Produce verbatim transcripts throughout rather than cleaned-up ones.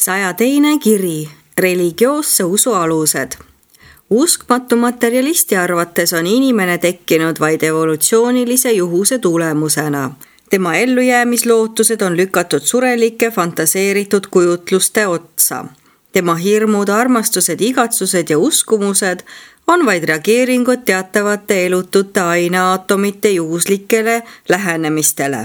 saja teine kiri, religioosse usu alused. Uskmatu materialisti arvates on inimene tekkinud vaid evolutsioonilise juhuse tulemusena. Tema ellujäämislootused on lükatud surelike fantaseeritud kujutluste otsa. Tema hirmud, armastused, igatsused ja uskumused on vaid reageeringud teatavate elutute aineaatomite juhuslikele lähenemistele.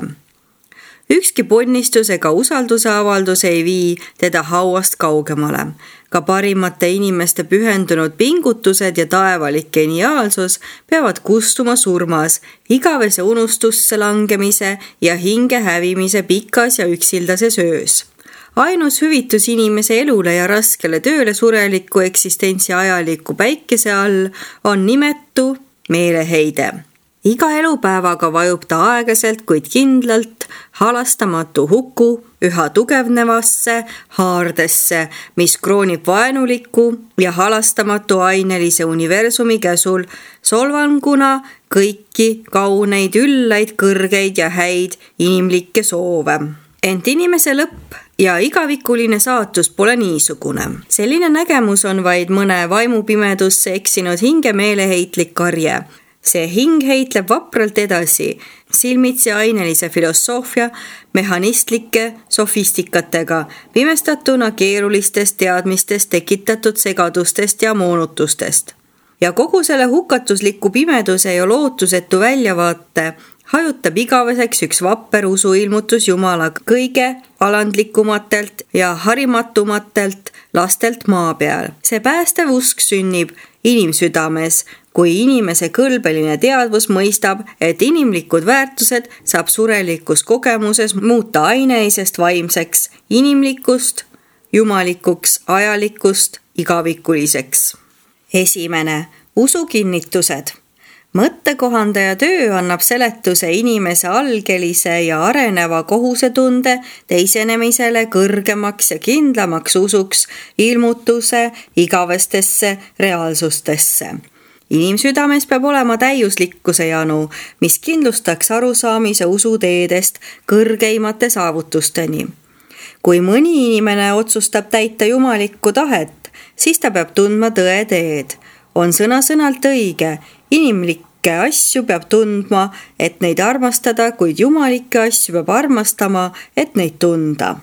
Ükski ponnistus ega usalduse avaldus ei vii teda hauast kaugemale. Ka parimate inimeste pühendunud pingutused ja taevalik geniaalsus peavad kustuma surmas, igavese unustusse langemise ja hinge hävimise pikas ja üksildases öös. Ainus hüvitus inimese elule ja raskele tööle sureliku eksistentsi ajaliku päikese all on nimetu meeleheide. Iga elupäevaga vajub ta aeglaselt, kuid kindlalt halastamatu huku üha tugevnevasse haardesse, mis kroonib vaenuliku ja halastamatu ainelise universumi käsul solvanguna kõiki kauneid, üllaid, kõrgeid ja häid inimlikke soove. Ent inimese lõpp ja igavikuline saatus pole niisugune. Selline nägemus on vaid mõne vaimupimedusse eksinud hinge meeleheitlik karje. See hing heitleb vapralt edasi, silmitsi ainelise filosoofia mehanistlike sofistikatega, pimestatuna keerulistest teadmistest tekitatud segadustest ja moonutustest. Ja kogu selle hukatusliku pimeduse ja lootusetu väljavaate hajutab igaveseks üks vapper usuilmutus Jumala kõige alandlikumatelt ja harimatumatelt lastelt maa peal. See päästev usk sünnib inimsüdames, kui inimese kõlbeline teadvus mõistab, et inimlikud väärtused saab surelikus kogemuses muuta aineisest vaimseks, inimlikust, jumalikuks, ajalikust, igavikuliseks. Esimene, usukinnitused. Mõttekohandaja töö annab seletuse inimese algelise ja areneva kohusetunde teisenemisele kõrgemaks ja kindlamaks usuks ilmutuse igavestesse reaalsustesse. Inimsüdames peab olema täiuslikkuse janu, mis kindlustaks arusaamise usuteedest kõrgeimate saavutusteni. Kui mõni inimene otsustab täita jumalikku tahet, siis ta peab tundma tõe teed. On sõna-sõnalt õige, inimlikke asju peab tundma, et neid armastada, kuid jumalikke asju peab armastama, et neid tunda.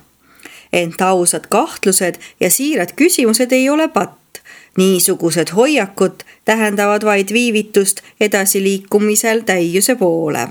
Ent ausad kahtlused ja siirad küsimused ei ole patt. Niisugused hoiakud tähendavad vaid viivitust edasiliikumisel täiuse poole.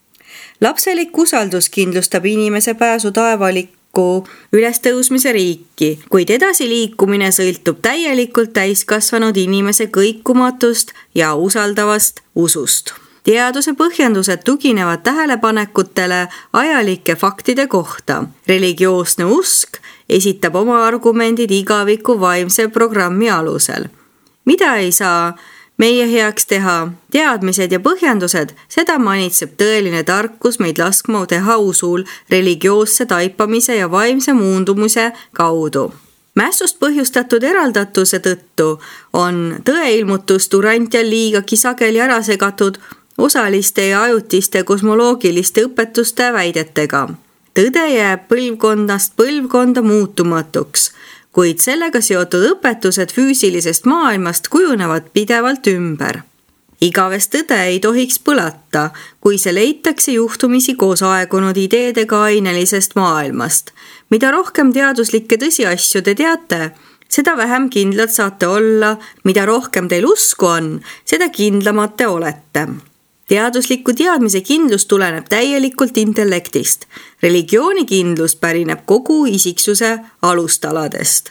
Lapselik usaldus kindlustab inimese pääsu taevalikku ülestõusmise riiki, kuid edasiliikumine sõltub täielikult täiskasvanud inimese kõikumatust ja usaldavast usust. Teaduse põhjendused tuginevad tähelepanekutele ajalike faktide kohta. Religioosne usk esitab oma argumendid igaviku vaimse programmi alusel. Mida ei saa meie heaks teha? Teadmised ja põhjendused, seda manitseb tõeline tarkus meid laskma teha usul religioosse taipamise ja vaimse muundumise kaudu. Mässust põhjustatud eraldatuse tõttu on tõeilmutus Durantial liigagi sageli ära segatud osaliste ja ajutiste kosmoloogiliste õpetuste väidetega. Tõde jääb põlvkonnast põlvkonda muutumatuks, kuid sellega seotud õpetused füüsilisest maailmast kujunevad pidevalt ümber. Igavest tõde ei tohiks põlata, kui see leitakse juhtumisi koos aegunud ideedega ainelisest maailmast. Mida rohkem teaduslikke tõsiasju te teate, seda vähem kindlad saate olla, mida rohkem teil usku on, seda kindlamad te olete. Teadusliku teadmise kindlus tuleneb täielikult intellektist. Religiooni kindlus pärineb kogu isiksuse alustaladest.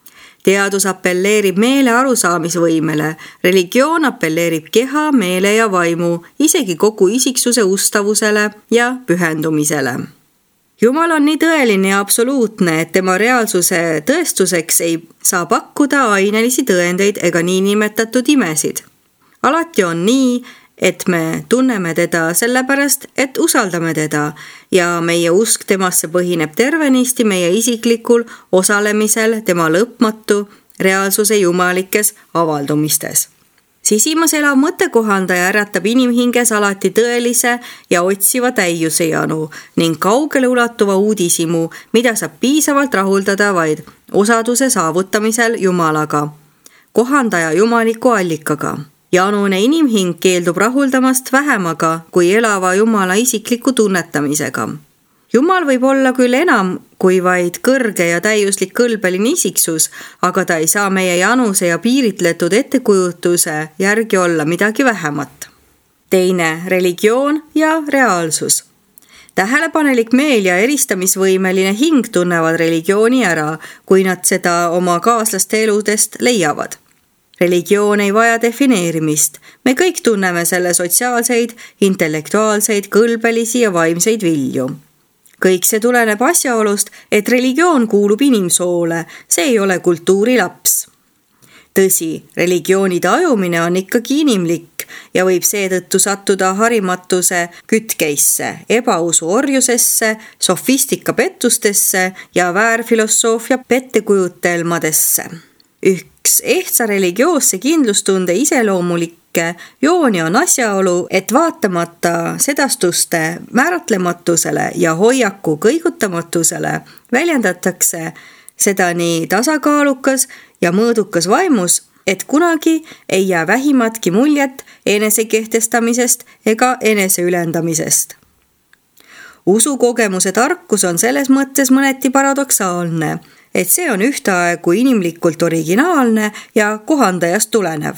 Teadus appelleerib meele arusaamisvõimele, religioon appelleerib keha, meele ja vaimu, isegi kogu isiksuse ustavusele ja pühendumisele. Jumal on nii tõeline ja absoluutne, et tema reaalsuse tõestuseks ei saa pakkuda ainelisi tõendeid ega niinimetatud imesid. Alati on nii, et me tunneme teda sellepärast, et usaldame teda ja meie usk temasse põhineb tervenisti meie isiklikul osalemisel tema lõpmatu reaalsuse jumalikes avaldumistes. Sisimas elav mõttekohandaja äratab inimhinges alati tõelise ja otsiva täiuse janu ning kaugele ulatuva uudisimu, mida saab piisavalt rahuldada vaid osaduse saavutamisel Jumalaga, kohandaja jumaliku allikaga. Janune inimhing keeldub rahuldamast vähemaga kui elava Jumala isikliku tunnetamisega. Jumal võib olla küll enam kui vaid kõrge ja täiuslik kõlbeline isiksus, aga ta ei saa meie januse ja piiritletud ettekujutuse järgi olla midagi vähemat. Teine, religioon ja reaalsus. Tähelepanelik meel ja eristamisvõimeline hing tunnevad religiooni ära, kui nad seda oma kaaslaste eludest leiavad. Religioon ei vaja defineerimist. Me kõik tunneme selle sotsiaalseid, intellektuaalseid, kõlbelisi ja vaimseid vilju. Kõik see tuleneb asjaolust, et religioon kuulub inimsoole, see ei ole kultuuri laps. Tõsi, religiooni tajumine on ikkagi inimlik ja võib seetõttu sattuda harimatuse kütkeisse, ebausu orjusesse, sofistika pettustesse ja väärfilosoofia pettekujutelmadesse. Üks ehtsa religioosse kindlustunde iseloomulikke jooni on asjaolu, et vaatamata sedastuste määratlematusele ja hoiaku kõigutamatusele väljendatakse seda nii tasakaalukas ja mõõdukas vaimus, et kunagi ei jää vähimatki muljet enesekehtestamisest ega eneseülendamisest. Usukogemuse tarkus on selles mõttes mõneti paradoksaalne, et see on ühtaegu inimlikult originaalne ja kohandajast tulenev.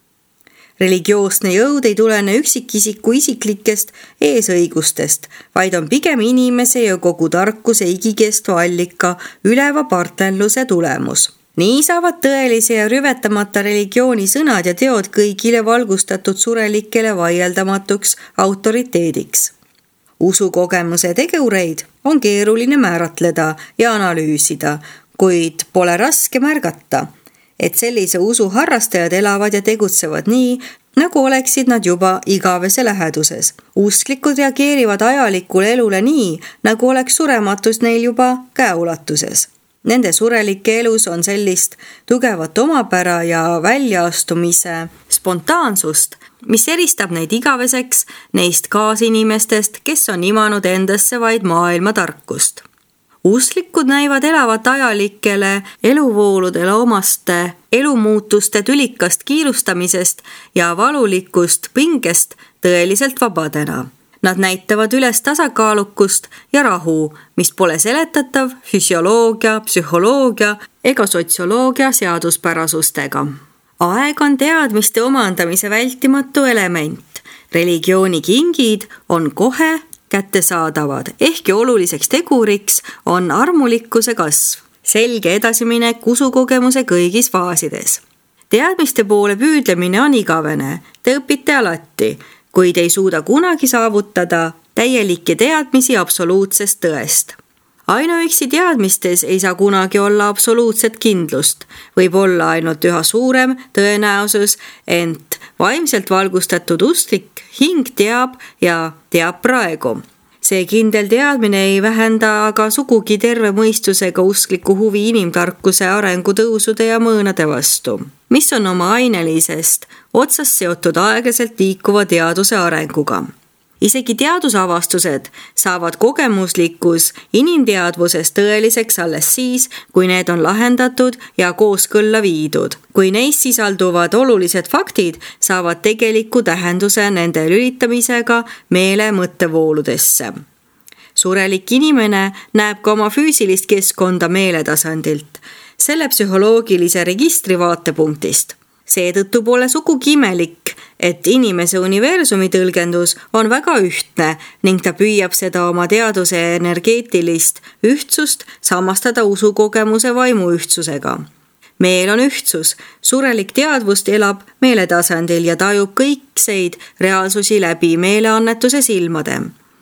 Religioosne jõud ei tulene üksikisiku isiklikest eesõigustest, vaid on pigem inimese ja kogu tarkuse igikestva allika üleva partnerluse tulemus. Nii saavad tõelise ja rüvetamata religiooni sõnad ja teod kõigile valgustatud surelikele vaieldamatuks autoriteediks. Usukogemuse tegureid on keeruline määratleda ja analüüsida, kuid pole raske märgata, et sellise usu harrastajad elavad ja tegutsevad nii, nagu oleksid nad juba igavese läheduses. Usklikud reageerivad ajalikule elule nii, nagu oleks surematus neil juba käeulatuses. Nende surelike elus on sellist tugevat omapära ja väljaastumise spontaansust, mis eristab neid igaveseks neist kaasinimestest, kes on imanud endasse vaid maailma tarkust. Usklikud näivad elavat ajalikele eluvooludele omaste elumuutuste tülikast kiirustamisest ja valulikust pingest tõeliselt vabadena. Nad näitavad üles tasakaalukust ja rahu, mis pole seletatav füsioloogia, psühholoogia ega sotsioloogia seaduspärasustega. Aeg on teadmiste omandamise vältimatu element. Religiooni kingid on kohe kättesaadavad, ehkki oluliseks teguriks on armulikkuse kasv, selge edasiminek usukogemuse kõigis faasides. Teadmiste poole püüdlemine on igavene, te õpite alati, kuid ei suuda kunagi saavutada täielikke teadmisi absoluutsest tõest. Ainuüksi teadmistes ei saa kunagi olla absoluutset kindlust, võib olla ainult üha suurem tõenäosus, ent vaimselt valgustatud usklik hing teab ja teab praegu. See kindel teadmine ei vähenda aga sugugi terve mõistusega uskliku huvi inimtarkuse arengutõusude ja mõõnade vastu, mis on oma ainelisest otsast seotud aeglaselt liikuva teaduse arenguga. Isegi teadusavastused saavad kogemuslikus inimteadvuses tõeliseks alles siis, kui need on lahendatud ja kooskõlla viidud. Kui neis sisalduvad olulised faktid, saavad tegeliku tähenduse nende lülitamisega meele mõttevooludesse. Surelik inimene näeb ka oma füüsilist keskkonda meeletasandilt, selle psühholoogilise registri vaatepunktist. Seetõttu pole sugugi imelik, et inimese universumi tõlgendus on väga ühtne ning ta püüab seda oma teaduse energeetilist ühtsust samastada usukogemuse vaimu ühtsusega. Meel on ühtsus, surelik teadvust elab meeletasandil ja tajub kõikseid reaalsusi läbi meeleannetuse silmade.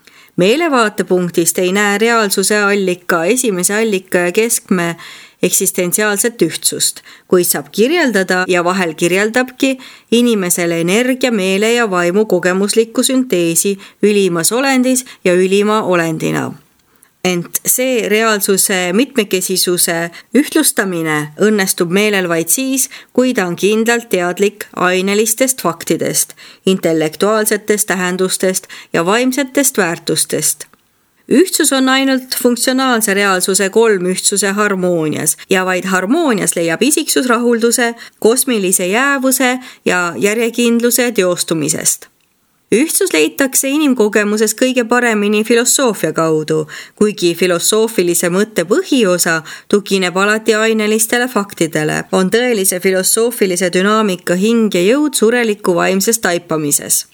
Meelevaatepunktist ei näe reaalsuse allika, esimese allika ja keskme eksistentsiaalset ühtsust, kuid saab kirjeldada ja vahel kirjeldabki inimesele energia, meele ja vaimu kogemuslikku sünteesi ülimas olendis ja ülima olendina. Ent see reaalsuse mitmekesisuse ühtlustamine õnnestub meelel vaid siis, kui ta on kindlalt teadlik ainelistest faktidest, intellektuaalsetest tähendustest ja vaimsetest väärtustest. Ühtsus on ainult funktsionaalse reaalsuse kolm ühtsuse harmoonias ja vaid harmoonias leiab isiksus rahulduse, kosmilise jäävuse ja järjekindluse teostumisest. Ühtsus leitakse inimkogemuses kõige paremini filosoofia kaudu, kuigi filosoofilise mõtte põhiosa tugineb alati ainelistele faktidele, on tõelise filosoofilise dünaamika hing ja jõud sureliku vaimses taipamises.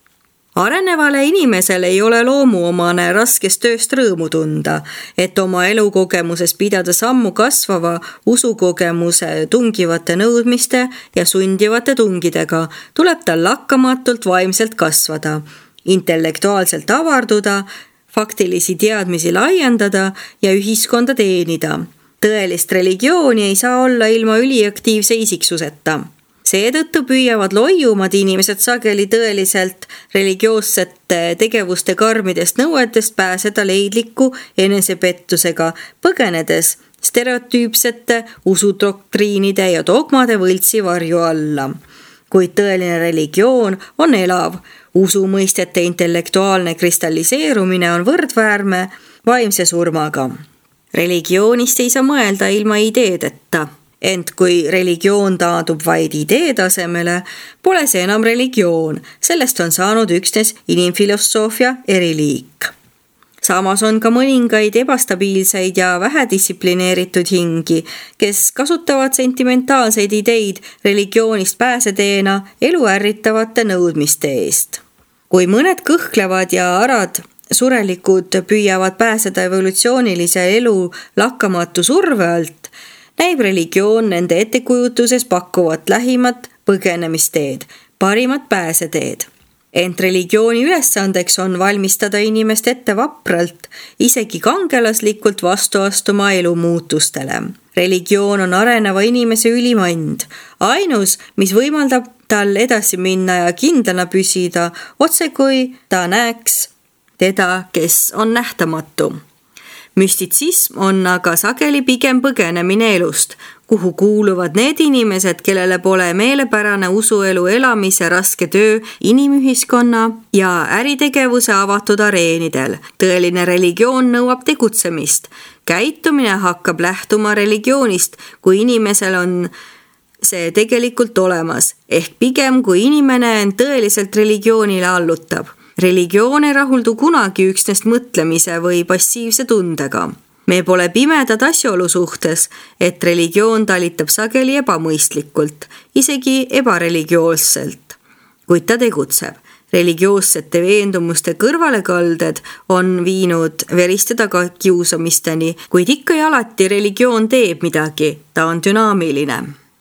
Arenevale inimesele ei ole loomuomane raskest tööst rõõmu tunda, et oma elukogemuses pidada sammu kasvava usukogemuse tungivate nõudmiste ja sundivate tungidega, tuleb tal lakkamatult vaimselt kasvada, intellektuaalselt avarduda, faktilisi teadmisi laiendada ja ühiskonda teenida. Tõelist religiooni ei saa olla ilma üliaktiivse isiksuseta. Seetõttu püüavad loiumad inimesed sageli tõeliselt religioossete tegevuste karmidest nõuetest pääseda leidliku enesepettusega, põgenedes stereotüüpsete usudoktriinide ja dogmade võltsi varju alla. Kuid tõeline religioon on elav, usumõistete intellektuaalne kristalliseerumine on võrdväärne vaimse surmaga. Religioonist ei saa mõelda ilma ideedeta. Ent kui religioon taandub vaid idee tasemele, pole see enam religioon, sellest on saanud üksnes inimfilosoofia eriliik. Samas on ka mõningaid ebastabiilseid ja vähedistsiplineeritud hingi, kes kasutavad sentimentaalseid ideid religioonist pääseteena elu ärritavate nõudmiste eest. Kui mõned kõhklevad ja arad surelikud püüavad pääseda evolutsioonilise elu lakkamatu surve alt, näib religioon nende ettekujutuses pakkuvat lähimat põgenemisteed, parimat pääseteed. Ent religiooni ülesandeks on valmistada inimest ette vapralt, isegi kangelaslikult vastu astuma elu muutustele. Religioon on areneva inimese ülimand, ainus, mis võimaldab tal edasi minna ja kindlana püsida, otse kui ta näeks teda, kes on nähtamatu. Müstitsism on aga sageli pigem põgenemine elust, kuhu kuuluvad need inimesed, kellele pole meelepärane usuelu elamise raske töö inimühiskonna ja äritegevuse avatud areenidel. Tõeline religioon nõuab tegutsemist. Käitumine hakkab lähtuma religioonist, kui inimesel on see tegelikult olemas, ehk pigem kui inimene end tõeliselt religioonile allutab. Religioon ei rahuldu kunagi üksnes mõtlemise või passiivse tundega. Me pole pimedad asjaolu suhtes, et religioon talitab sageli ebamõistlikult, isegi ebareligioosselt, kuid ta tegutseb. Religioossete veendumuste kõrvalekalded on viinud veriste tagakiusamisteni, kuid ikka ja alati religioon teeb midagi, ta on dünaamiline.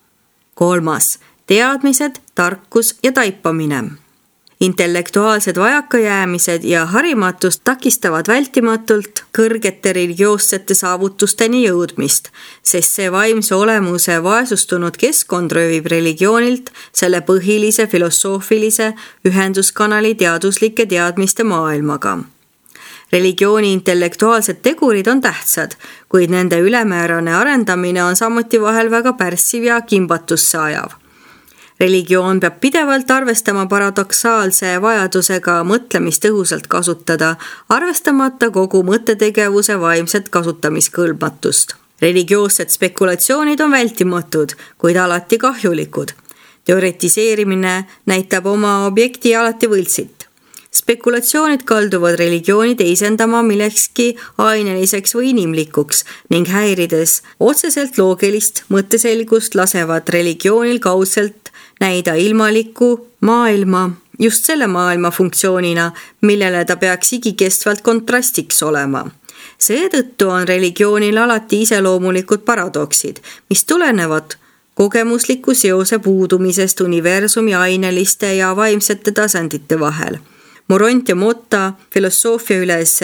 Kolmas, teadmised, tarkus ja taipamine. Intellektuaalsed vajakajäämised ja harimatust takistavad vältimatult kõrgete religioossete saavutusteni jõudmist, sest see vaimse olemuse vaesustunud keskkond röövib religioonilt selle põhilise filosoofilise ühenduskanali teaduslike teadmiste maailmaga. Religiooni intellektuaalsed tegurid on tähtsad, kuid nende ülemäärane arendamine on samuti vahel väga pärssiv ja kimbatusse ajav. Religioon peab pidevalt arvestama paradoksaalse vajadusega mõtlemist õhusalt kasutada, arvestamata kogu mõttetegevuse vaimset kasutamiskõlbmatust. Religioossed spekulatsioonid on vältimatud, kuid alati kahjulikud. Teoretiseerimine näitab oma objekti alati võltsit. Spekulatsioonid kalduvad religiooni teisendama millekski aineliseks või inimlikuks ning häirides otseselt loogilist mõtteselgust lasevad religioonil kaudselt näida ilmalikku maailma just selle maailma funktsioonina, millele ta peaks igikestvalt kontrastiks olema. Seetõttu on religioonil alati iseloomulikud paradoksid, mis tulenevad kogemusliku seose puudumisest universumi aineliste ja vaimsete tasandite vahel. Moront ja Motta filosoofia üles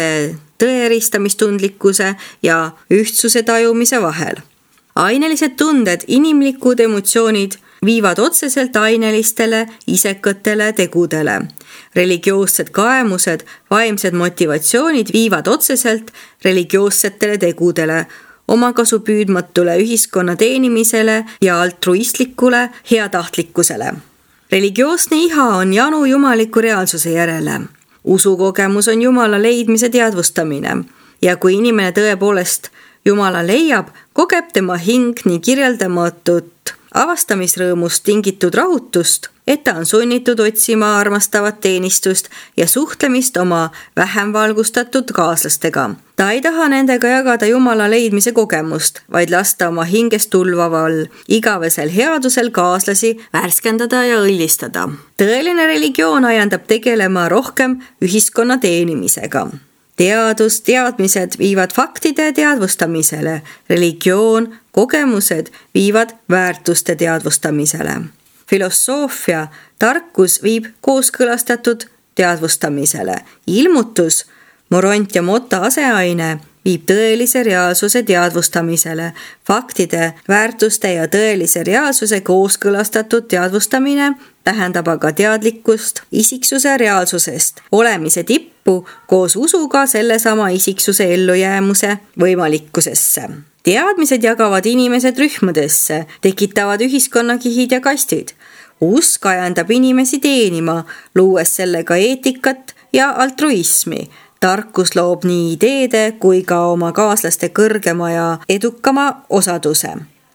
tõeristamistundlikkuse ja ühtsuse tajumise vahel. Ainelised tunded, inimlikud emotsioonid viivad otseselt ainelistele, isekatele tegudele. Religioossed kaemused, vaimsed motivatsioonid viivad otseselt religioossetele tegudele, omakasu püüdmatule ühiskonna teenimisele ja altruistlikule heatahtlikkusele. Religioosne iha on janu jumaliku reaalsuse järele. usukogemus on Jumala leidmise teadvustamine ja kui inimene tõepoolest Jumala leiab, kogeb tema hing nii kirjeldamatut avastamisrõõmust tingitud rahutust, et ta on sunnitud otsima armastavat teenistust ja suhtlemist oma vähem valgustatud kaaslastega. Ta ei taha nendega jagada Jumala leidmise kogemust, vaid lasta oma hingest tulvaval igavesel headusel kaaslasi värskendada ja õillistada. Tõeline religioon ajandab tegelema rohkem ühiskonna teenimisega. Teadus, teadmised viivad faktide teadvustamisele, religioon, kogemused viivad väärtuste teadvustamisele. Filosoofia, tarkus viib kooskõlastatud teadvustamisele. Ilmutus, moront ja mota aseaine viib tõelise reaalsuse teadvustamisele. Faktide, väärtuste ja tõelise reaalsuse kooskõlastatud teadvustamine tähendab aga teadlikkust isiksuse reaalsusest, olemise tippu koos usuga sellesama isiksuse ellujäämuse võimalikkusesse. Teadmised jagavad inimesed rühmadesse, tekitavad ühiskonnakihid ja kastid. Usk ajandab inimesi teenima, luues sellega eetikat ja altruismi. Tarkus loob nii ideede kui ka oma kaaslaste kõrgema ja edukama osaduse.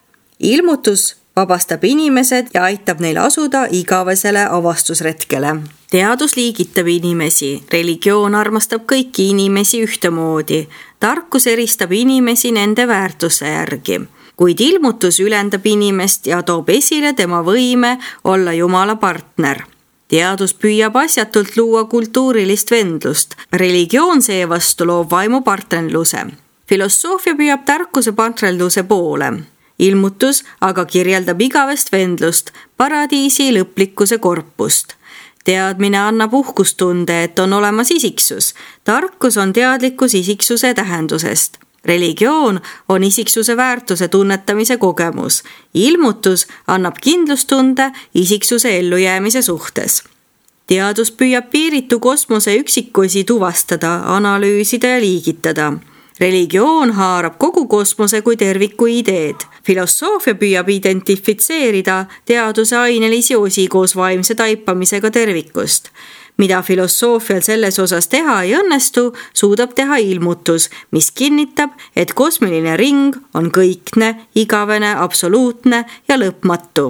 Ilmutus vabastab inimesed ja aitab neil asuda igavesele avastusretkele. Teadus liigitab inimesi, religioon armastab kõiki inimesi ühtemoodi, tarkus eristab inimesi nende väärtuse järgi, kuid ilmutus ülendab inimest ja toob esile tema võime olla Jumala partner. Teadus püüab asjatult luua kultuurilist vendlust, religioon seevastu loob vaimu partnerluse. Filosoofia püüab tarkuse partnerluse poole. Ilmutus aga kirjeldab igavest vendlust, paradiisi lõplikkuse korpust. Teadmine annab uhkustunde, et on olemas isiksus. Tarkus on teadlikkus isiksuse tähendusest. Religioon on isiksuse väärtuse tunnetamise kogemus. Ilmutus annab kindlustunde isiksuse ellujäämise suhtes. Teadus püüab piiritu kosmose üksikusi tuvastada, analüüsida ja liigitada. Religioon haarab kogu kosmose kui terviku ideed. Filosoofia püüab identifitseerida teaduse ainelisi osi koos vaimse taipamisega tervikust. Mida filosoofial selles osas teha ei õnnestu, suudab teha ilmutus, mis kinnitab, et kosmiline ring on kõikne, igavene, absoluutne ja lõpmatu.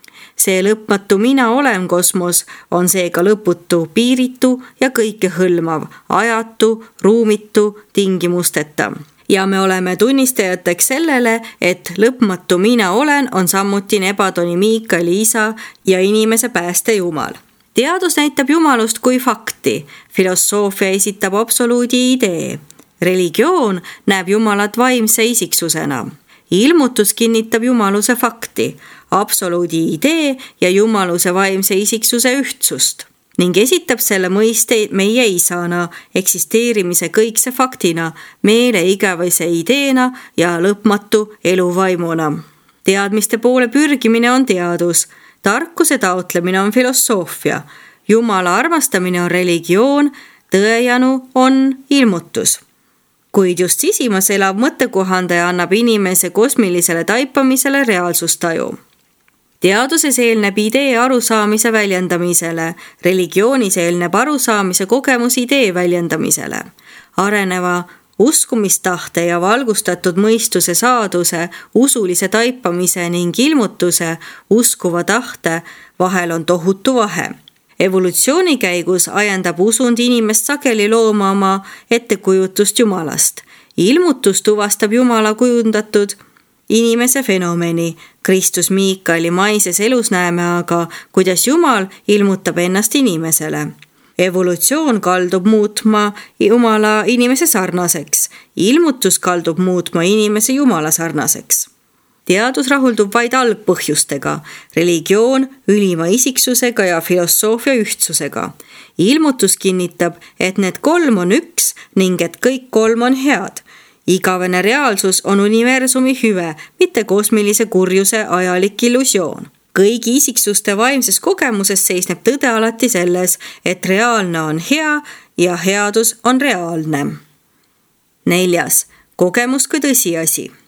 See lõpmatu mina olen kosmos on seega lõputu, piiritu ja kõikehõlmav, ajatu, ruumitu, tingimusteta. Ja me oleme tunnistajateks sellele, et lõpmatu mina olen on samuti Nebadoni Miikaeli isa ja inimese pääste Jumal. Teadus näitab Jumalust kui fakti, filosoofia esitab absoluudi idee. Religioon näeb Jumalat vaimse isiksusena. Ilmutus kinnitab Jumaluse fakti, absoluudi idee ja Jumaluse vaimse isiksuse ühtsust ning esitab selle mõiste meie isana, eksisteerimise kõikse faktina, meele igavese ideena ja lõpmatu eluvaimuna. Teadmiste poole pürgimine on teadus, tarkuse taotlemine on filosoofia, Jumala armastamine on religioon, tõejanu on ilmutus. Kuid just sisimas elav mõttekohandaja annab inimese kosmilisele taipamisele reaalsustaju. Teaduses eelneb idee arusaamise väljendamisele, religioonis eelneb arusaamise kogemus idee väljendamisele. Areneva uskumistahte ja valgustatud mõistuse saaduse, usulise taipamise ning ilmutuse, uskuva tahte vahel on tohutu vahe. Evolutsiooni käigus ajendab usund inimest sageli looma oma ettekujutust Jumalast. Ilmutus tuvastab Jumala kujundatud inimese fenomeni. Kristus Miikaeli maises elus näeme aga, kuidas Jumal ilmutab ennast inimesele. Evolutsioon kaldub muutma Jumala inimese sarnaseks. Ilmutus kaldub muutma inimese Jumala sarnaseks. Teadus rahuldub vaid algpõhjustega, religioon ülima isiksusega ja filosoofia ühtsusega. Ilmutus kinnitab, et need kolm on üks ning et kõik kolm on head. Igavene reaalsus on universumi hüve, mitte kosmilise kurjuse ajalik illusioon. Kõigi isiksuste vaimses kogemuses seisneb tõde alati selles, et reaalne on hea ja headus on reaalne. Neljas. Kogemus kui tõsiasi.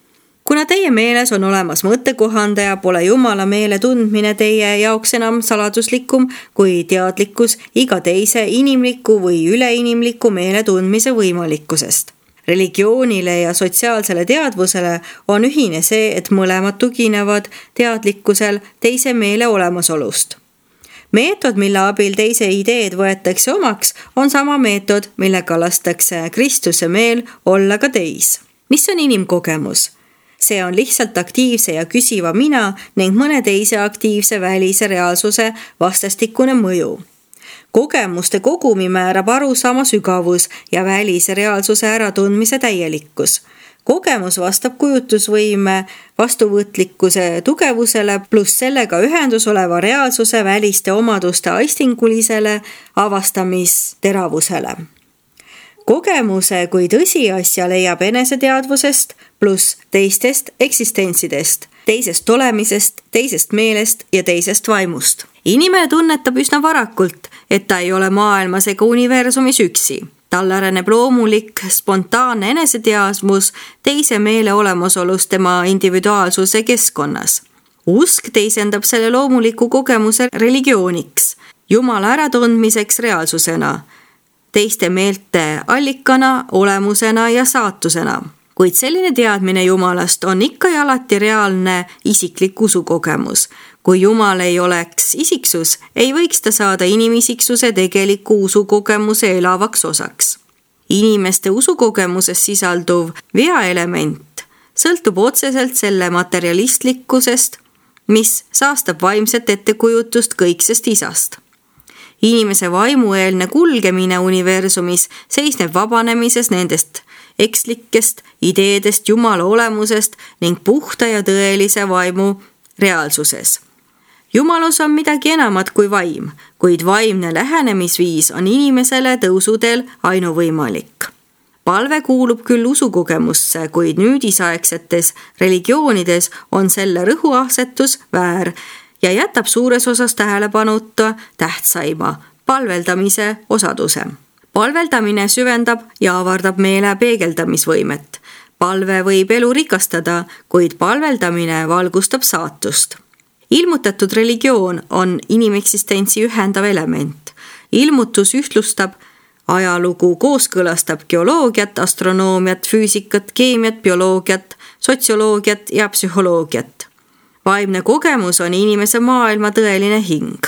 kuna teie meeles on olemas mõttekohandaja, pole Jumala meele tundmine teie jaoks enam saladuslikum kui teadlikkus iga teise inimliku või üleinimliku meele tundmise võimalikkusest. Religioonile ja sotsiaalsele teadvusele on ühine see, et mõlemad tuginevad teadlikkusel teise meele olemasolust. Meetod, mille abil teise ideed võetakse omaks, on sama meetod, millega lastakse Kristuse meel olla ka teis. Mis on inimkogemus? See on lihtsalt aktiivse ja küsiva mina ning mõne teise aktiivse välise reaalsuse vastastikune mõju. Kogemuste kogumi määrab arusaama sügavus ja välise reaalsuse äratundmise täielikkus. Kogemus vastab kujutusvõime vastuvõtlikkuse tugevusele pluss sellega ühendus oleva reaalsuse väliste omaduste aistingulisele avastamisteravusele. Kogemuse kui tõsiasja leiab eneseteadvusest pluss teistest eksistentsidest, teisest olemisest, teisest meelest ja teisest vaimust. Inimene tunnetab üsna varakult, et ta ei ole maailmas ega universumis üksi. Tal areneb loomulik, spontaanne eneseteadvus teise meele olemasolust tema individuaalsuse keskkonnas. Usk teisendab selle loomuliku kogemuse religiooniks, Jumala äratundmiseks reaalsusena, teiste meelte allikana, olemusena ja saatusena. Kuid selline teadmine Jumalast on ikka ja alati reaalne isiklik usukogemus. Kui Jumal ei oleks isiksus, ei võiks ta saada inimisiksuse tegeliku usukogemuse elavaks osaks. Inimeste usukogemuses sisalduv veaelement sõltub otseselt selle materialistlikkusest, mis saastab vaimset ettekujutust kõiksest isast. Inimese vaimueelne kulgemine universumis seisneb vabanemises nendest ekslikest ideedest Jumala olemusest ning puhta ja tõelise vaimu reaalsuses. Jumalus on midagi enamat kui vaim, kuid vaimne lähenemisviis on inimesele tõusudel ainuvõimalik. Palve kuulub küll usukogemusse, kuid nüüdisaegsetes religioonides on selle rõhuasetus väär ja jätab suures osas tähelepanuta tähtsaima, palveldamise osaduse. Palveldamine süvendab ja avardab meele peegeldamisvõimet. Palve võib elu rikastada, kuid palveldamine valgustab saatust. Ilmutatud religioon on inimeksistentsi ühendav element. Ilmutus ühtlustab ajalugu, kooskõlastab geoloogiat, astronoomiat, füüsikat, keemiat, bioloogiat, sotsioloogiat ja psühholoogiat. Vaimne kogemus on inimese maailma tõeline hing.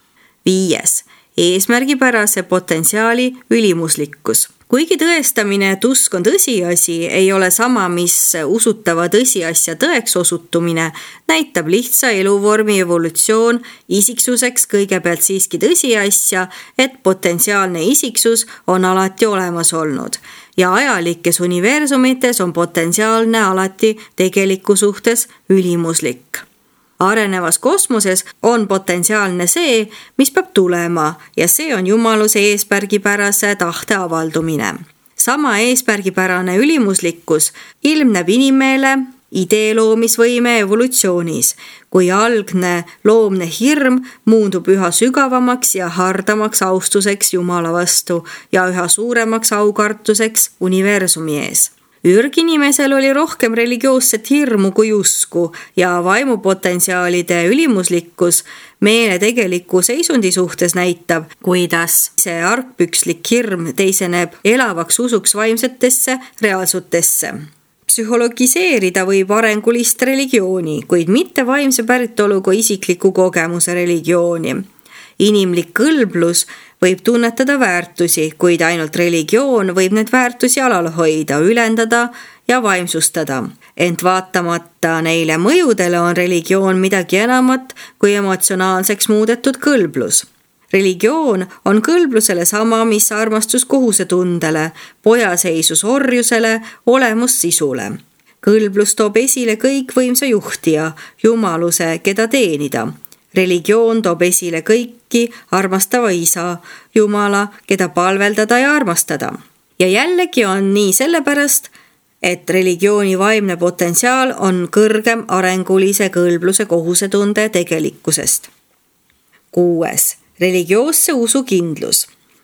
Viies. Eesmärgipärase potentsiaali ülimuslikkus. Kuigi tõestamine, et usk on tõsiasi, ei ole sama, mis usutava tõsiasja tõeks osutumine, näitab lihtsa eluvormi evolutsioon isiksuseks kõigepealt siiski tõsiasja, et potentsiaalne isiksus on alati olemas olnud ja ajalikes universumites on potentsiaalne alati tegeliku suhtes ülimuslik. Arenevas kosmoses on potentsiaalne see, mis peab tulema ja see on Jumaluse eesmärgipärase tahte avaldumine. Sama eesmärgipärane ülimuslikkus ilmneb inimeele idee loomisvõime evolutsioonis, kui algne loomne hirm muundub üha sügavamaks ja hardamaks austuseks Jumala vastu ja üha suuremaks aukartuseks universumi ees. Ürginimesel oli rohkem religioosset hirmu kui usku ja vaimupotentsiaalide ülimuslikkus meele tegeliku seisundi suhtes näitab, kuidas see argpükslik hirm teiseneb elavaks usuks vaimsetesse reaalsutesse. Psühhologiseerida võib arengulist religiooni, kuid mitte vaimse päritoluga isikliku kogemuse religiooni. Inimlik kõlblus võib tunnetada väärtusi, kuid ainult religioon võib need väärtusi alal hoida, ülendada ja vaimsustada. Ent vaatamata neile mõjudele on religioon midagi enamat kui emotsionaalseks muudetud kõlblus. Religioon on kõlblusele sama, mis armastus kohusetundele, pojaseisus orjusele, olemus sisule. Kõlblus toob esile kõikvõimsa juhtija, Jumaluse, keda teenida. Religioon toob esile kõiki armastava isa, Jumala, keda palveldada ja armastada. Ja jällegi on nii sellepärast, et religiooni vaimne potentsiaal on kõrgem arengulise kõlbluse kohusetunde tegelikkusest. Kuues. Religioosse usukindlus.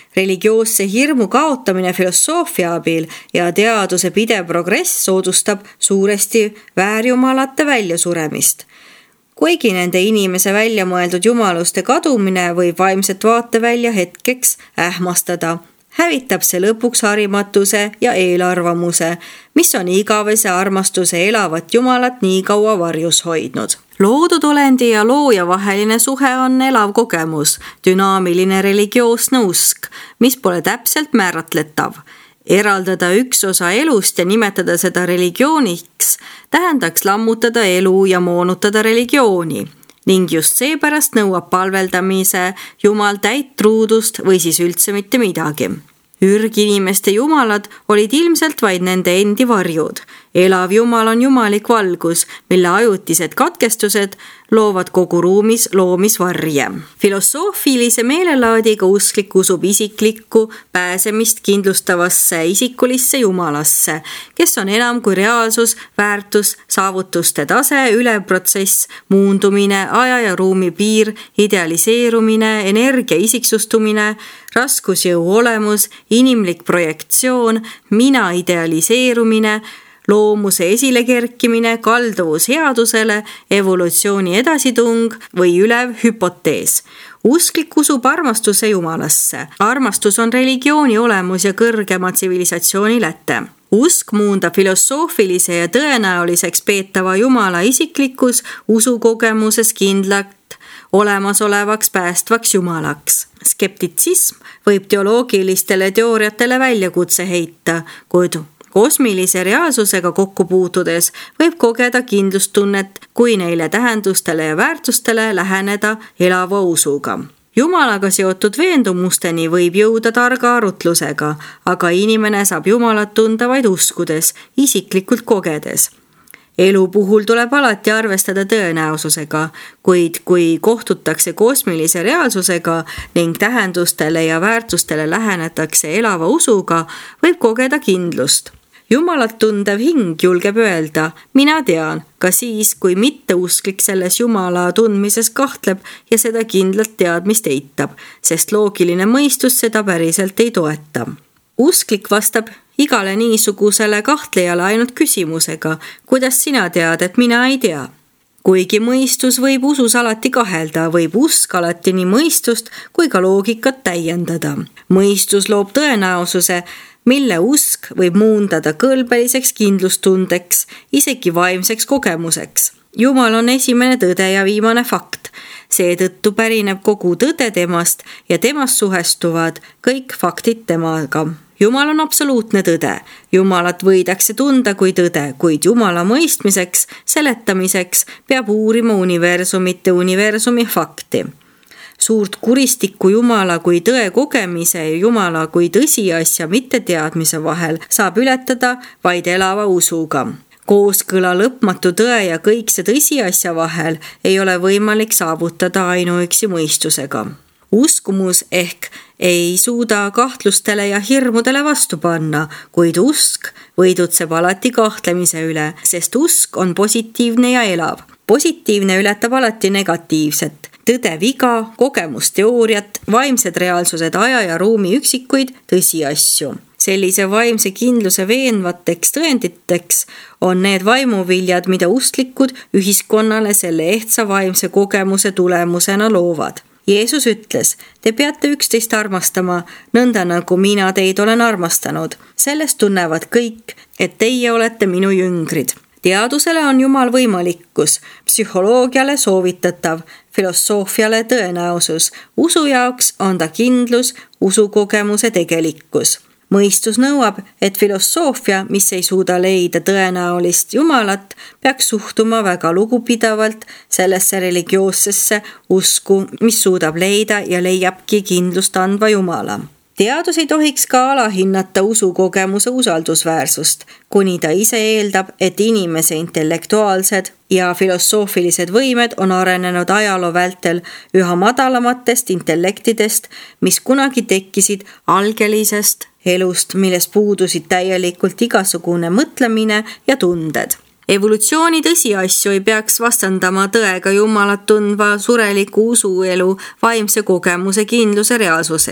Religioosse hirmu kaotamine filosoofia abil ja teaduse pidev progress soodustab suuresti väärjumalate väljasuremist. Kuigi nende inimese välja mõeldud jumaluste kadumine võib vaimset vaatevälja hetkeks ähmastada, hävitab see lõpuks harimatuse ja eelarvamuse, mis on igavese armastuse elavat jumalat nii kaua varjus hoidnud. Loodud olendi ja looja vaheline suhe on elav kogemus, dünaamiline religioosne usk, mis pole täpselt määratletav. Eraldada üks osa elust ja nimetada seda religiooniks tähendaks lammutada elu ja moonutada religiooni. Ning just seepärast nõuab palveldamise Jumal täit truudust või siis üldse mitte midagi. Ürginimeste jumalad olid ilmselt vaid nende endi varjud. Elav jumal on jumalik valgus, mille ajutised katkestused loovad kogu ruumis loomisvarje. Filosoofilise meelelaadiga usklik usub isiklikku pääsemist kindlustavasse isikulisse jumalasse, kes on enam kui reaalsus, väärtus, saavutuste tase, üleprotsess, muundumine, aja ja ruumi piir, idealiseerumine, energia isiksustumine, raskusjõu olemus, inimlik projektsioon, mina idealiseerumine, loomuse esilekerkimine, kalduvus headusele, evolutsiooni edasitung või ülev hüpotees. Usklik usub armastuse jumalasse. Armastus on religiooni olemus ja kõrgema tsivilisatsiooni läte. Usk muundab filosoofilise ja tõenäoliseks peetava jumala isiklikus usukogemuses kindlalt olemasolevaks päästvaks jumalaks. Skeptitsism võib teoloogilistele teooriatele väljakutse heita, kuid kosmilise reaalsusega kokku puutudes võib kogeda kindlustunnet, kui neile tähendustele ja väärtustele läheneda elava usuga. Jumalaga seotud veendumusteni võib jõuda targa arutlusega, aga inimene saab Jumalat tunda vaid uskudes, isiklikult kogedes. Elu puhul tuleb alati arvestada tõenäosusega, kuid kui kohtutakse kosmilise reaalsusega ning tähendustele ja väärtustele lähenetakse elava usuga, võib kogeda kindlust. Jumalat tundev hing julgeb öelda, mina tean, ka siis, kui mitteusklik selles Jumala tundmises kahtleb ja seda kindlalt teadmist eitab, sest loogiline mõistus seda päriselt ei toeta. Usklik vastab igale niisugusele kahtlejale ainult küsimusega, kuidas sina tead, et mina ei tea. Kuigi mõistus võib usus alati kahelda, võib usk alati nii mõistust kui ka loogikat täiendada. Mõistus loob tõenäosuse, mille usk võib muundada kõlbeliseks kindlustundeks, isegi vaimseks kogemuseks. Jumal on esimene tõde ja viimane fakt. Seetõttu pärineb kogu tõde temast ja temast suhestuvad kõik faktid temaga. Jumal on absoluutne tõde. Jumalat võidakse tunda kui tõde, kuid Jumala mõistmiseks, seletamiseks peab uurima universumite universumi fakti. Suurt kuristikku Jumala kui tõe kogemise ja Jumala kui tõsiasja mitteteadmise vahel saab ületada vaid elava usuga. Kooskõla lõpmatu tõe ja kõikse tõsiasja vahel ei ole võimalik saavutada ainuüksi mõistusega. Uskumus ehk ei suuda kahtlustele ja hirmudele vastu panna, kuid usk võidutseb alati kahtlemise üle, sest usk on positiivne ja elav. Positiivne ületab alati negatiivset. Tõde viga, kogemusteooriat, vaimsed reaalsused aja ja ruumi üksikuid tõsiasju. Sellise vaimse kindluse veenvateks tõenditeks on need vaimuviljad, mida usklikud ühiskonnale selle ehtsa vaimse kogemuse tulemusena loovad. Jeesus ütles, te peate üksteist armastama, nõnda nagu mina teid olen armastanud. Sellest tunnevad kõik, et teie olete minu jüngrid. Teadusele on Jumal võimalikkus, psühholoogiale soovitatav, filosoofiale tõenäosus. Usu jaoks on ta kindlus, usukogemuse tegelikkus. Mõistus nõuab, et filosoofia, mis ei suuda leida tõenäolist Jumalat, peaks suhtuma väga lugupidavalt sellesse religioossesse usku, mis suudab leida ja leiabki kindlust andva Jumala. Teadus ei tohiks ka alahinnata usukogemuse usaldusväärsust, kuni ta ise eeldab, et inimese intellektuaalsed ja filosoofilised võimed on arenenud ajaloo vältel üha madalamatest intellektidest, mis kunagi tekkisid algelisest elust, milles puudusid täielikult igasugune mõtlemine ja tunded. Evolutsiooni tõsiasju ei peaks vastandama tõega Jumalat tundva sureliku usuelu vaimse kogemuse kindluse reaalsusest.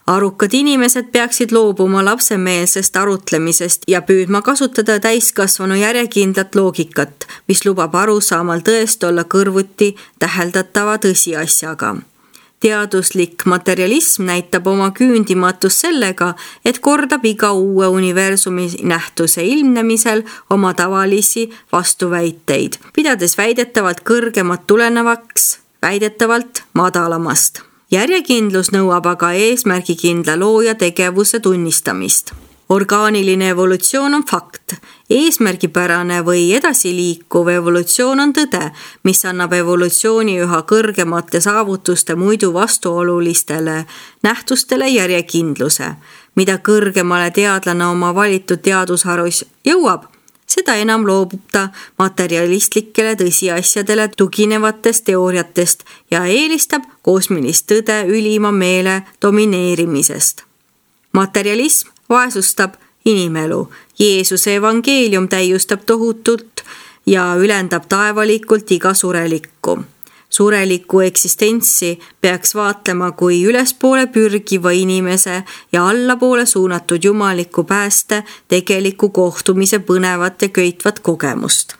Arukad inimesed peaksid loobuma lapsemeelsest arutlemisest ja püüdma kasutada täiskasvanu järjekindlat loogikat, mis lubab arusaamal tõest olla kõrvuti täheldatava tõsiasjaga. Teaduslik materialism näitab oma küündimatust sellega, et kordab iga uue universumi nähtuse ilmnemisel oma tavalisi vastuväiteid, pidades väidetavalt kõrgemat tulenevaks väidetavalt madalamast. Järjekindlus nõuab aga eesmärgikindla looja tegevuse tunnistamist. Orgaaniline evolutsioon on fakt. Eesmärgipärane või edasiliikuv evolutsioon on tõde, mis annab evolutsiooni üha kõrgemate saavutuste muidu vastuolulistele nähtustele järjekindluse. Mida kõrgemale teadlane oma valitud teadusharus jõuab, seda enam loobub ta materialistlikele tõsiasjadele tuginevatest teooriatest ja eelistab kosmilist tõde ülima meele domineerimisest. Materialism vaesustab inimelu. Jeesuse evangeelium täiustab tohutult ja ülendab taevalikult iga surelikku. Surelikku eksistentsi peaks vaatlema kui ülespoole pürgiva inimese ja allapoole suunatud jumaliku pääste tegeliku kohtumise põnevat ja köitvat kogemust.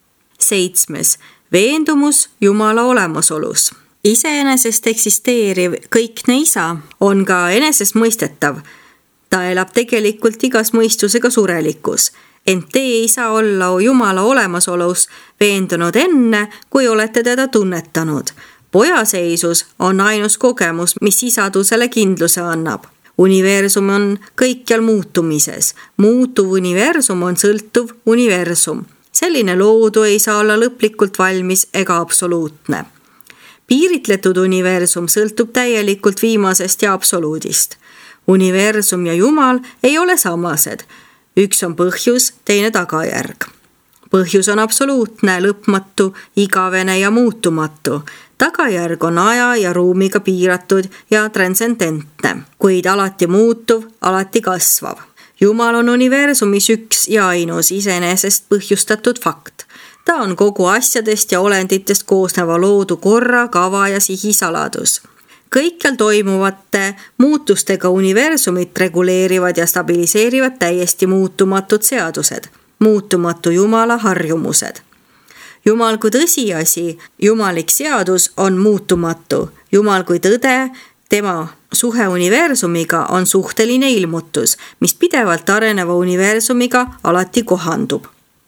Seitsmes. Veendumus Jumala olemasolus. Iseenesest eksisteeriv kõikne isa on ka enesestmõistetav. Ta elab tegelikult igas mõistusega surelikus, ent te ei saa olla Jumala olemasolus veendunud enne, kui olete teda tunnetanud. Pojaseisus on ainus kogemus, mis isadusele kindluse annab. Universum on kõikjal muutumises. Muutuv universum on sõltuv universum. Selline loodu ei saa olla lõplikult valmis ega absoluutne. Piiritletud universum sõltub täielikult viimasest ja absoluudist. Universum ja Jumal ei ole samased. Üks on põhjus, teine tagajärg. Põhjus on absoluutne, lõpmatu, igavene ja muutumatu. Tagajärg on aja ja ruumiga piiratud ja transcendentne, kuid alati muutuv, alati kasvav. Jumal on universumis üks ja ainus iseenesest põhjustatud fakt. Ta on kogu asjadest ja olenditest koosneva loodu korra, kava ja sihisaladus. Kõikjal toimuvate muutustega universumit reguleerivad ja stabiliseerivad täiesti muutumatud seadused, muutumatu Jumala harjumused. Jumal kui tõsiasi, jumalik seadus on muutumatu. Jumal kui tõde, tema suhe universumiga on suhteline ilmutus, mis pidevalt areneva universumiga alati kohandub.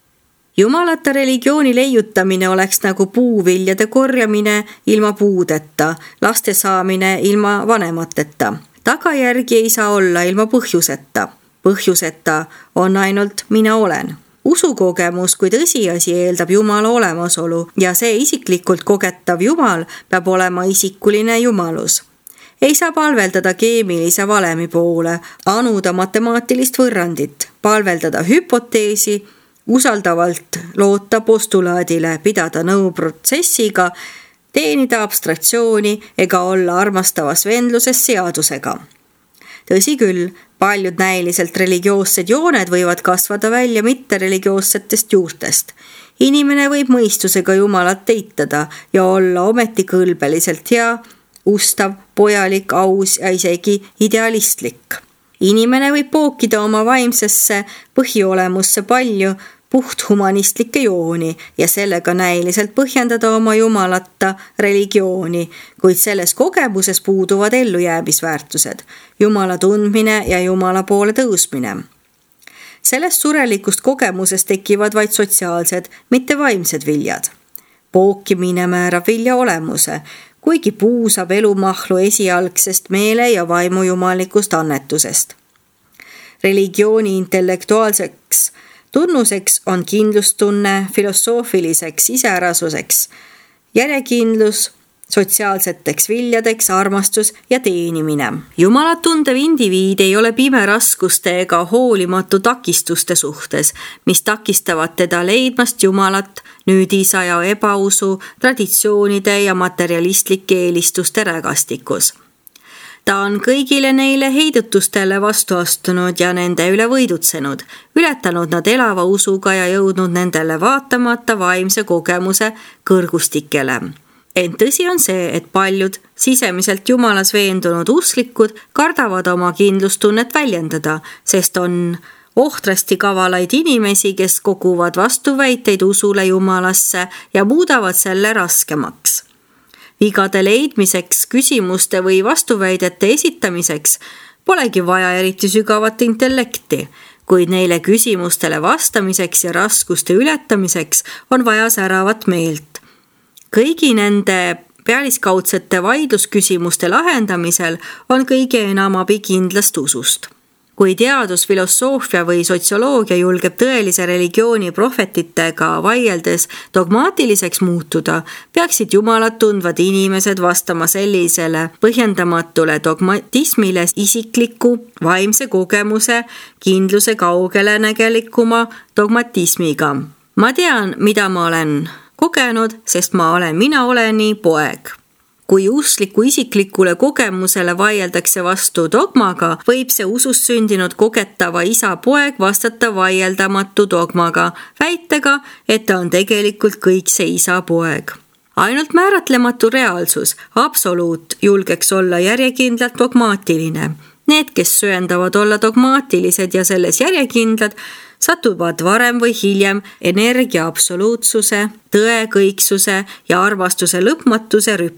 Jumalata religiooni leiutamine oleks nagu puuviljade korjamine ilma puudeta, laste saamine ilma vanemateta. Tagajärgi ei saa olla ilma põhjuseta. Põhjuseta on ainult mina olen. Usukogemus kui tõsiasi eeldab Jumala olemasolu ja see isiklikult kogetav Jumal peab olema isikuline jumalus. Ei saa palveldada keemilise valemi poole, anuda matemaatilist võrrandit, palveldada hüpoteesi, usaldavalt loota postulaadile, pidada nõu protsessiga, teenida abstraktsiooni ega olla armastavas vendluses seadusega. Tõsi küll, paljud näiliselt religioossed jooned võivad kasvada välja mitte religioossetest juurtest. Inimene võib mõistusega Jumalat eitada ja olla ometi kõlbeliselt hea, ustav, pojalik, aus ja isegi idealistlik. Inimene võib pookida oma vaimsesse põhiolemusse palju puht humanistlikke jooni ja sellega näiliselt põhjendada oma jumalata religiooni, kuid selles kogemuses puuduvad ellujäämisväärtused, Jumala tundmine ja Jumala poole tõusmine. Sellest surelikust kogemusest tekivad vaid sotsiaalsed, mitte vaimsed viljad. Pookimine määrab vilja olemuse, kuigi puu saab elumahlu esialgsest meele ja vaimu jumalikust annetusest. Religiooni intellektuaalseks tunnuseks on kindlustunne, filosoofiliseks iseärasuseks, järjekindlus, sotsiaalseteks viljadeks armastus ja teenimine. Jumalat tundev indiviid ei ole pime raskuste ega hoolimatu takistuste suhtes, mis takistavad teda leidmast Jumalat nüüdisa ja ebausu, traditsioonide ja materialistlike eelistuste rägastikus. Ta on kõigile neile heidutustele vastu astunud ja nende üle võidutsenud, ületanud nad elava usuga ja jõudnud nendele vaatamata vaimse kogemuse kõrgustikele. Ent tõsi on see, et paljud sisemiselt jumalas veendunud usklikud kardavad oma kindlustunnet väljendada, sest on ohtrasti kavalaid inimesi, kes koguvad vastuväiteid usule jumalasse ja muudavad selle raskemaks. Vigade leidmiseks, küsimuste või vastuväidete esitamiseks polegi vaja eriti sügavat intellekti, kuid neile küsimustele vastamiseks ja raskuste ületamiseks on vaja säravat meelt. Kõigi nende pealiskaudsete vaidlusküsimuste lahendamisel on kõige enam abi kindlast usust. Kui teadus, filosoofia või sotsioloogia julgeb tõelise religiooni prohvetitega vaieldes dogmaatiliseks muutuda, peaksid jumalat tundvad inimesed vastama sellisele põhjendamatule dogmatismile isikliku, vaimse kogemuse, kindluse kaugelenägelikuma dogmatismiga. Ma tean, mida ma olen kogenud, sest ma olen mina oleni poeg. Kui uskliku isiklikule kogemusele vaieldakse vastu dogmaga, võib see usust sündinud kogetava isa poeg vastata vaieldamatu dogmaga, väitega, et ta on tegelikult kõik see isa poeg. Ainult määratlematu reaalsus, absoluut, julgeks olla järjekindlalt dogmaatiline. Need, kes sööndavad olla dogmaatilised ja selles järjekindlad, satuvad varem või hiljem energia absoluutsuse, tõe kõiksuse ja arvastuse lõpmatuse rüppe.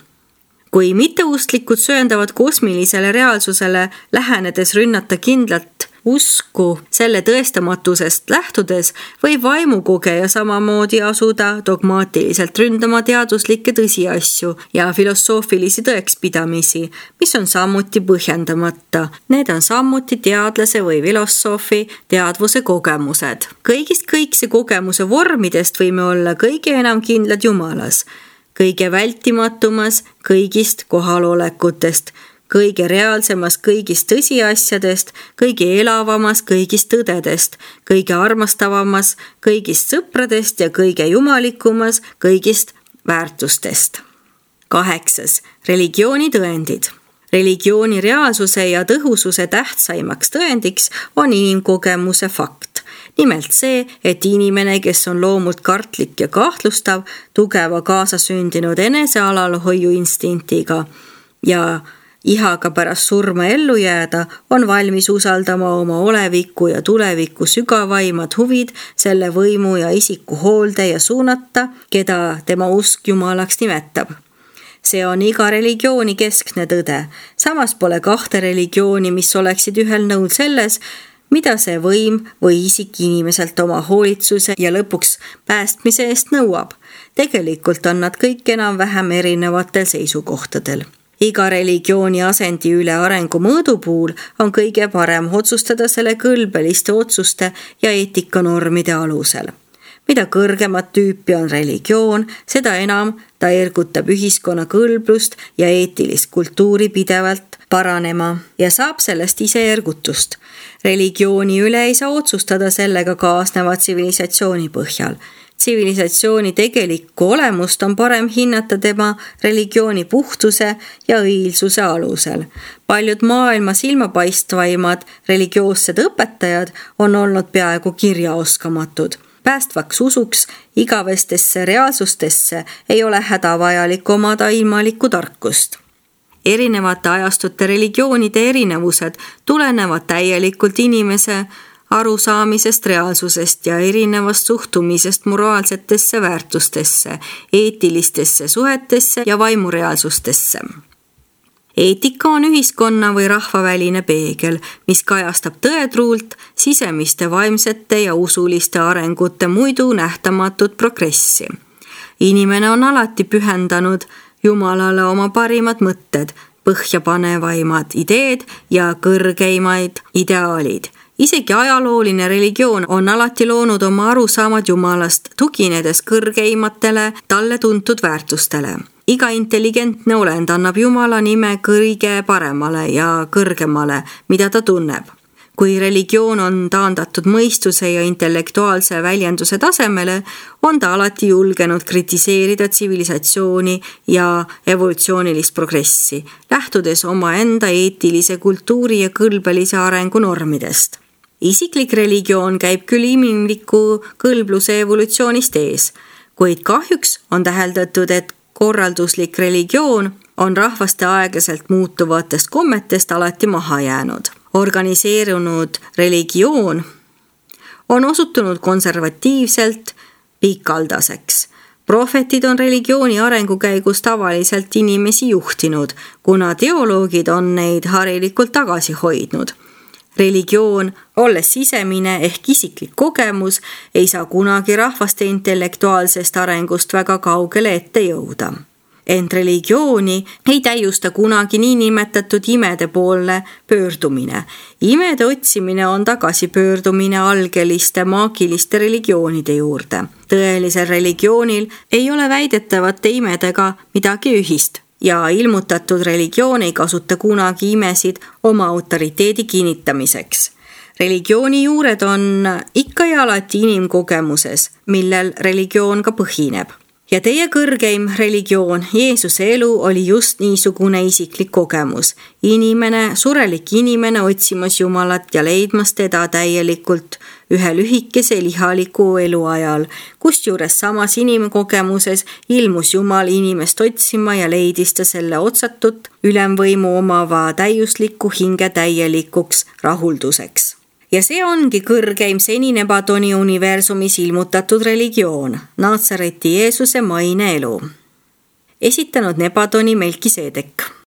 Kui mitteustlikud sööndavad kosmilisele reaalsusele lähenedes rünnata kindlat usku selle tõestamatusest lähtudes, võib vaimukogeja samamoodi asuda dogmaatiliselt ründama teaduslikke tõsiasju ja filosoofilisi tõekspidamisi, mis on samuti põhjendamata. Need on samuti teadlase või filosoofi teadvuse kogemused. Kõigist kõikse kogemuse vormidest võime olla kõige enam kindlad jumalas, kõige vältimatumas kõigist kohalolekutest, kõige reaalsemas kõigist tõsiasjadest, kõige elavamas kõigist tõdedest, kõige armastavamas kõigist sõpradest ja kõige jumalikumas kõigist väärtustest. Kaheksas. Religiooni tõendid. Religiooni reaalsuse ja tõhususe tähtsaimaks tõendiks on inimkogemuse fakt. Nimelt see, et inimene, kes on loomult kartlik ja kahtlustav, tugeva kaasasündinud enesealalhoiu instinktiga ja ihaga pärast surma ellu jääda, on valmis usaldama oma oleviku ja tuleviku sügavaimad huvid selle võimu ja isiku hoolde ja suunata, keda tema usk jumalaks nimetab. See on iga religiooni keskne tõde. Samas pole kahte religiooni, mis oleksid ühel nõul selles, mida see võim või isik inimeselt oma hoolitsuse ja lõpuks päästmise eest nõuab. Tegelikult on nad kõik enam vähem erinevatel seisukohtadel. Iga religiooni asendi üle arengu mõõdu puhul on kõige parem otsustada selle kõlbeliste otsuste ja eetikanormide alusel. Mida kõrgemat tüüpi on religioon, seda enam ta ergutab ühiskonna kõlblust ja eetilist kultuuri pidevalt paranema ja saab sellest ise ergutust. Religiooni üle ei saa otsustada sellega kaasneva tsivilisatsiooni põhjal. Tsivilisatsiooni tegelikku olemust on parem hinnata tema religiooni puhtuse ja õilsuse alusel. Paljud maailma silmapaistvaimad religioossed õpetajad on olnud peaaegu kirjaoskamatud. Päästvaks usuks igavestesse reaalsustesse ei ole hädavajalik omada ilmalikku tarkust. Erinevate ajastute religioonide erinevused tulenevad täielikult inimese arusaamisest reaalsusest ja erinevast suhtumisest moraalsetesse väärtustesse, eetilistesse suhetesse ja vaimureaalsustesse. Eetika on ühiskonna või rahvaväline peegel, mis kajastab tõetruult sisemiste vaimsete ja usuliste arengute muidu nähtamatut progressi. Inimene on alati pühendanud Jumalale oma parimad mõtted, põhjapanevaimad ideed ja kõrgeimaid ideaalid. Isegi ajalooline religioon on alati loonud oma arusaamad Jumalast, tuginedes kõrgeimatele talle tuntud väärtustele. Iga intelligentne olend annab Jumala nime kõige paremale ja kõrgemale, mida ta tunneb. Kui religioon on taandatud mõistuse ja intellektuaalse väljenduse tasemele, on ta alati julgenud kritiseerida tsivilisatsiooni ja evolutsioonilist progressi, lähtudes oma enda eetilise kultuuri ja kõlbelise arengu normidest. Isiklik religioon käib küll inimliku kõlbluse evolutsioonist ees, kuid kahjuks on täheldatud, et korralduslik religioon on rahvaste aeglaselt muutuvatest kommetest alati maha jäänud. Organiseerunud religioon on osutunud konservatiivselt pikaldaseks. Prohvetid on religiooni arengu käigus tavaliselt inimesi juhtinud, kuna teoloogid on neid harilikult tagasi hoidnud. Religioon, olles sisemine ehk isiklik kogemus, ei saa kunagi rahvaste intellektuaalsest arengust väga kaugele ette jõuda. Ent religiooni ei täiusta kunagi niinimetatud imede poole pöördumine. Imede otsimine on tagasipöördumine algeliste maagiliste religioonide juurde. Tõelisel religioonil ei ole väidetavate imedega midagi ühist ja ilmutatud religioon ei kasuta kunagi imesid oma autoriteedi kinnitamiseks. Religiooni juured on ikka ja alati inimkogemuses, millel religioon ka põhineb. Ja teie kõrgeim religioon, Jeesuse elu, oli just niisugune isiklik kogemus. Inimene, surelik inimene otsimas Jumalat ja leidmas teda täielikult ühe lühikese lihaliku eluajal, kusjuures samas inimkogemuses ilmus Jumal inimest otsima ja leidis ta selle otsatut ülemvõimu omava täiusliku hinge täielikuks rahulduseks. Ja see ongi kõrgeim seni Nebadoni universumis ilmutatud religioon, Naatsareti Jeesuse maine elu. Esitanud Nebadoni Melkiseedek.